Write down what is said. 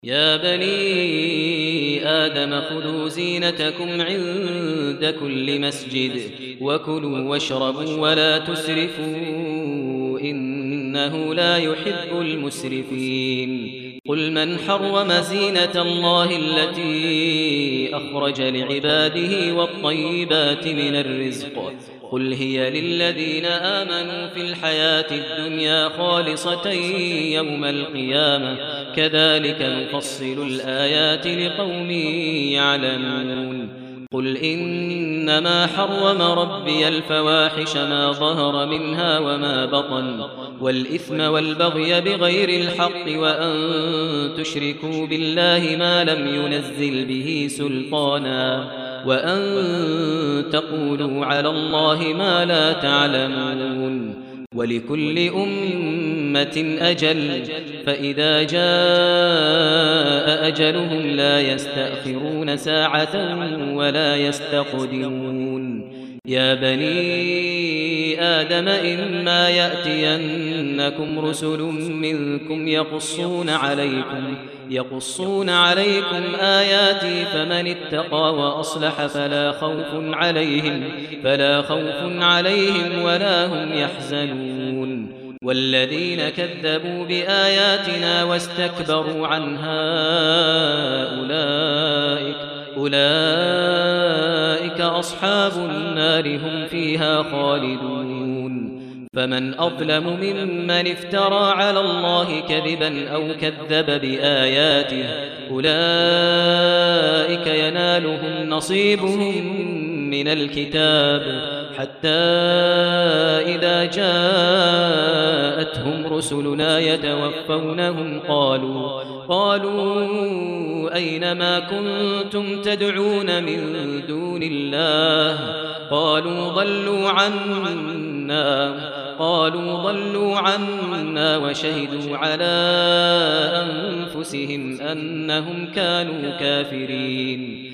يا بني آدم خذوا زينتكم عند كل مسجد وكلوا واشربوا ولا تسرفوا إنه لا يحب المسرفين قل من حرم زينة الله التي أخرج لعباده والطيبات من الرزق قل هي للذين آمنوا في الحياة الدنيا خالصة يوم القيامة كذلك نفصل الآيات لقوم يعلمون قل إنما حرم ربي الفواحش ما ظهر منها وما بطن والإثم والبغي بغير الحق وأن تشركوا بالله ما لم ينزل به سلطانا وأن تقولوا على الله ما لا تعلمون ولكل أمة أجل فإذا جاء أجلهم لا يستأخرون ساعة ولا يستقدمون يا بني آدم إما يأتينكم رسل منكم يقصون عليكم آياتي فمن اتقى وأصلح فلا خوف عليهم ولا هم يحزنون والذين كذبوا بآياتنا واستكبروا عنها أولئك أصحاب النار هم فيها خالدون فمن أظلم ممن افترى على الله كذبا أو كذب بآياته أولئك ينالهم نصيبهم من الكتاب حتى إذا جاءتهم رسلنا يتوفونهم قالوا أين ما كنتم تدعون من دون الله قالوا ضلوا عنا وشهدوا على أنفسهم أنهم كانوا كافرين